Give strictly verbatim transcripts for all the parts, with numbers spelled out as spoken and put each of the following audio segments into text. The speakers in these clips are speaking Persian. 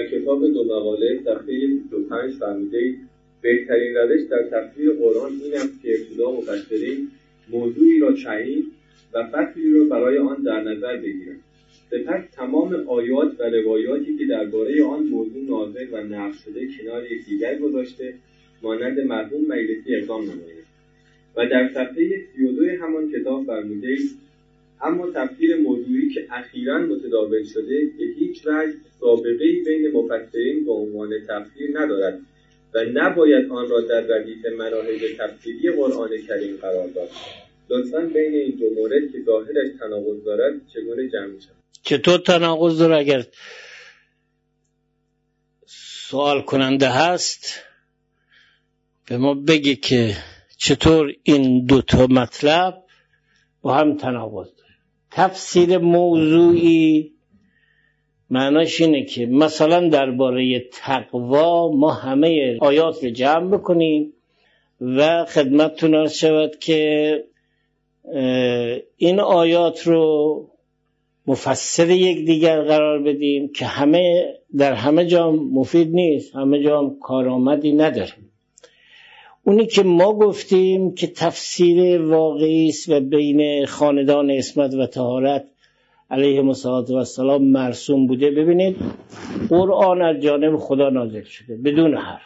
در کتاب دو مقاله صفحه سی و پنج فرمودید بهترین روش در تفسیر قرآن این است که ابتدا مفسرین موضوعی را تعیین و فصلی را برای آن در نظر بگیرند. سپس تمام آیات و روایاتی که درباره آن موضوع نازل و نقل شده کنار یکدیگر گذاشته مانند مرحوم مجلسی اقدام نمایند. و در صفحه سی و دو همان کتاب فرمودید اما تفسیر موضوعی که اخیراً متداول شده به هیچ وجه سابقه‌ای بین مفسرین به عنوان تفسیر ندارد و نباید آن را در ردیف مناهج تفسیری قرآن کریم قرار داد. لطفاً بین این دو مورد که ظاهرش تناقض دارد چگونه جمع شود؟ چطور تناقض داره؟ اگر سوال کننده هست به ما بگی که چطور این دو تا مطلب با هم تناقض داره. تفسیر موضوعی معناش اینه که مثلا درباره تقوا ما همه آیات رو جمع بکنیم و خدمتتون عرض شود که این آیات رو مفسر یک دیگر قرار بدیم که همه در همه جا مفید نیست، همه جا کارآمدی نداره. اونی که ما گفتیم که تفسیر واقعی است و بین خاندان عصمت و طهارت علیهم السلام مرسوم بوده. ببینید قرآن از جانب خدا نازل شده بدون حرف.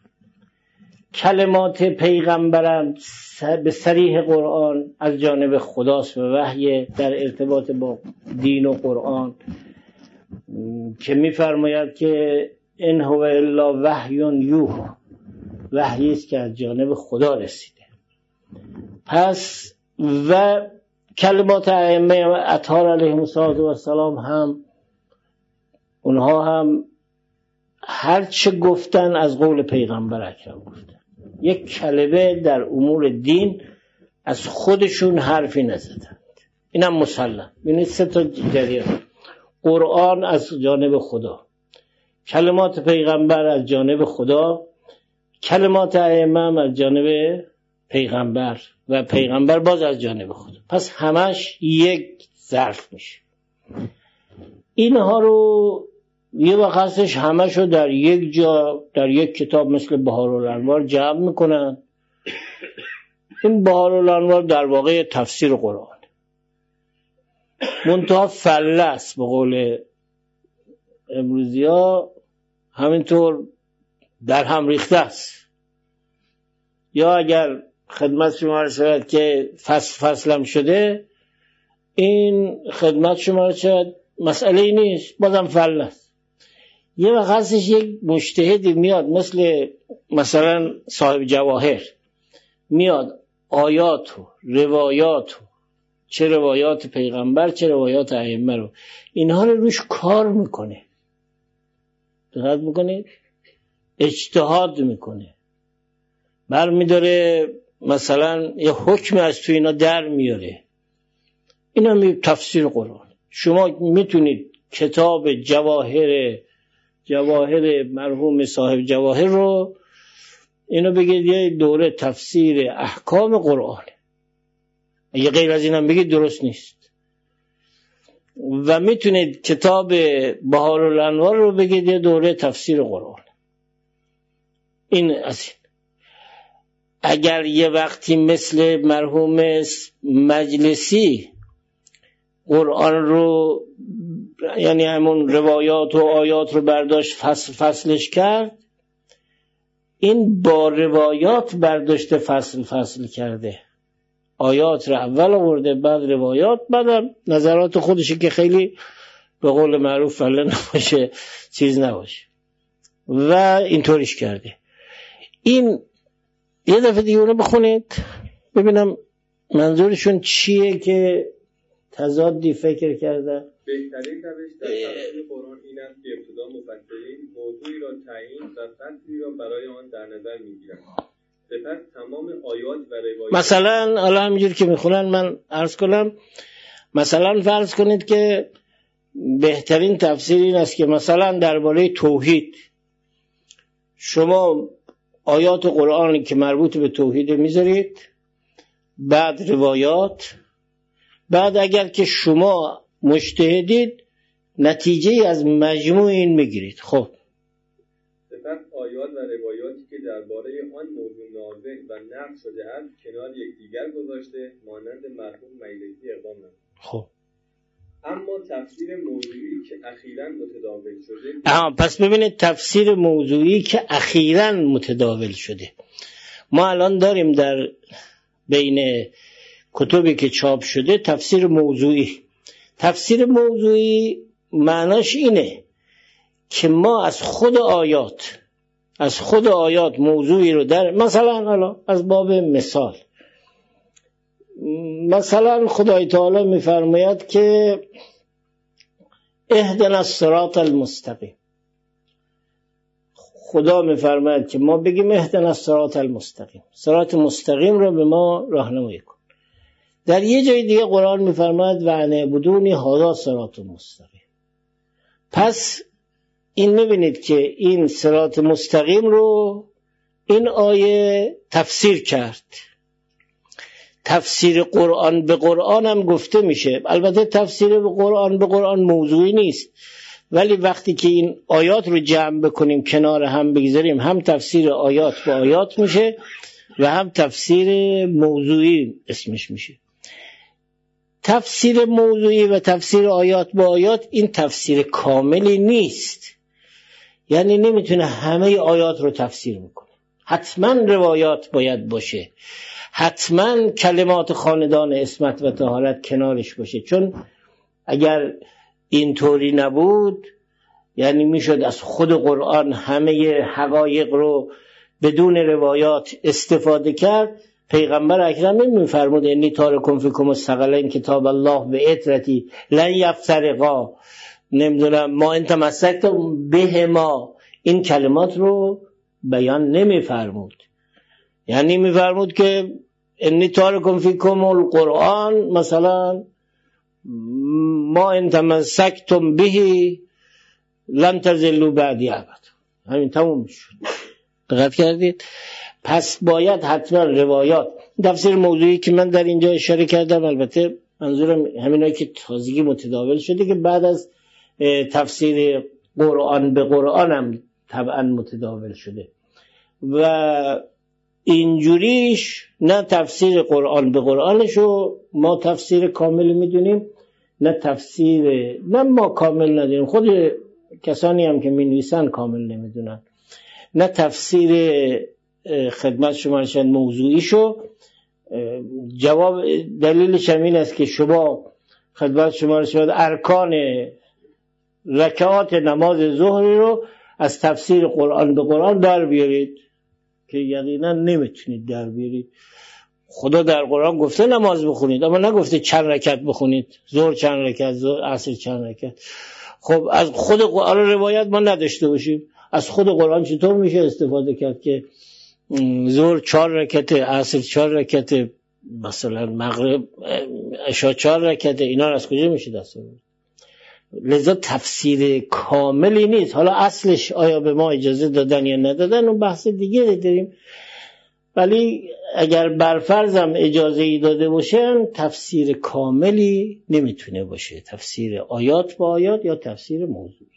کلمات پیغمبرم به صریح قرآن از جانب خداست و وحی در ارتباط با دین و قرآن که می‌فرماید که ان هو الا وحی یوحی، وحی است که از جانب خدا رسیده. پس و کلمات ائمه اطهار علیهم السلام هم اونها هم هر چه گفتن از قول پیغمبر اکرم گفتن. یک کلمه در امور دین از خودشون حرفی نزدند. اینم مسلم. ببینید سه تا جریان: قرآن از جانب خدا، کلمات پیغمبر از جانب خدا، کلمات ائمه از جانب پیغمبر و پیغمبر باز از جانب خدا. پس همش یک ظرف میشه. اینها رو یه وقتش همش رو در یک جا در یک کتاب مثل بهارالانوار جمع میکنن. این بهارالانوار در واقع تفسیر قرآن منتها فله است، به قول امروزی ها همینطور در هم ریخته است. یا اگر خدمت شما رسید که فصل فصلم شده، این خدمت شما رسید مسئله ای نیست، بازم فله است. یه وقت هستش یک مجتهدی میاد مثل مثلا صاحب جواهر، میاد آیات و روایات و چه روایات پیغمبر چه روایات ائمه رو اینها رو روش کار میکنه، دقت میکنه، اجتهاد میکنه، برمیداره مثلا یه حکم از تو اینا در میاره. اینا می تفسیر قرآن. شما میتونید کتاب جواهر جواهر مرحوم صاحب جواهر رو اینو بگید یه دوره تفسیر احکام قرآن، اگه غیر از اینم بگید درست نیست. و میتونید کتاب بهارالانوار رو بگید یه دوره تفسیر قرآن. این از این. اگر یه وقتی مثل مرحوم مجلسی قرآن رو یعنی همون روایات و آیات رو برداشت فصل فصلش کرد، این با روایات برداشته فصل فصل کرده. آیات رو اول آورده بعد روایات، بعد نظرات خودشه که خیلی به قول معروف فله نباشه، چیز نباشه، و اینطوریش کرده. این یه دفعه دیگه اونو بخونید ببینم منظورشون چیه که تضادی فکر کرده. بهترین روش در تفسیر قرآن این است که ابتدا مفسرین موضوعی را تعیین و فصلی را برای آن در نظر میگیرند، سپس تمام آیات و روایات. مثلا حالا همینجور که میخونن من عرض کنم، مثلا فرض کنید که بهترین تفسیر این است که مثلا درباره توحید شما آیات قرآنی که مربوط به توحید میذارید، بعد روایات، بعد اگر که شما مجتهدید نتیجه از مجموع این میگیرید. خب درباره آن موضوع نازل و نقل شده است کنار یکدیگر گذاشته مانند مرحوم مجلسی اقدام نمود. خب اما تفسیر موضوعی که اخیراً متداول شده آها پس ببینید تفسیر موضوعی که اخیراً متداول شده، ما الان داریم در بین کتبی که چاپ شده تفسیر موضوعی. تفسیر موضوعی معناش اینه که ما از خود آیات از خود آیات موضوعی رو در مثلا حالا از باب مثال مثلا خدای تعالی میفرماید که اهدنا الصراط المستقیم، خدا میفرماید که ما بگیم اهدنا الصراط المستقیم، صراط مستقیم رو به ما راهنمایی کن. در یه جای دیگه قرآن میفرماید و ان اعبدونی هذا صراط مستقیم. پس این میبینید که این صراط مستقیم رو این آیه تفسیر کرد. تفسیر قرآن به قرآن هم گفته میشه، البته تفسیر به قرآن به قرآن موضوعی نیست، ولی وقتی که این آیات رو جمع بکنیم کنار هم بگذاریم هم تفسیر آیات به آیات میشه و هم تفسیر موضوعی اسمش میشه. تفسیر موضوعی و تفسیر آیات به آیات این تفسیر کاملی نیست، یعنی نمیتونه همه آیات رو تفسیر بکنه. حتما روایات باید باشه، حتما کلمات خاندان عصمت و طهارت کنارش باشه، چون اگر اینطوری نبود یعنی میشد از خود قرآن همه حقایق رو بدون روایات استفاده کرد. پیغمبر اکرم نمیفرمود انی تارکم فیکم الثقلین کتاب الله به عترتی لن یفترقا، نمیدونم ما انت مسکتم به ما، این کلمات رو بیان نمیفرمود. یعنی میفرمود که انی تارکم فیکم القرآن مثلا ما انت مسکتم به لن تضلوا بعدی ابدا، همین تموم شد. دقت کردید؟ پس باید حتما روایات. تفسیر موضوعی که من در اینجا اشاره کردم البته منظورم همینایی که تازگی متداول شده که بعد از تفسیر قرآن به قرآن هم طبعا متداول شده و اینجوریش نه تفسیر قرآن به قرآنشو ما تفسیر کامل میدونیم، نه تفسیر نه ما کامل ندونیم، خود کسانی هم که می نویسن کامل نمیدونن، نه تفسیر خدمت شما رسید موضوعیشو. جواب دلیلش همین است که شما خدمت شما رسید ارکان رکعات نماز ظهری رو از تفسیر قرآن به قرآن در بیارید که یقینا نمیتونید در بیارید. خدا در قرآن گفته نماز بخونید اما نگفته چند رکعت بخونید، ظهر چند رکعت، عصر چند رکعت. خب از خود قرآن روایت ما نداشته باشیم، از خود قرآن چطور میشه استفاده کرد که ظهر چهار رکعت، عصر چهار رکعت، مثلا مغرب عشاء چهار رکعت، اینا از کجا میشه دست آورد؟ لذا تفسیر کاملی نیست. حالا اصلش آیا به ما اجازه دادن یا ندادن اون بحث دیگه داریم، ولی اگر برفرضم اجازه ای داده باشن تفسیر کاملی نمیتونه باشه، تفسیر آیات با آیات یا تفسیر موضوع.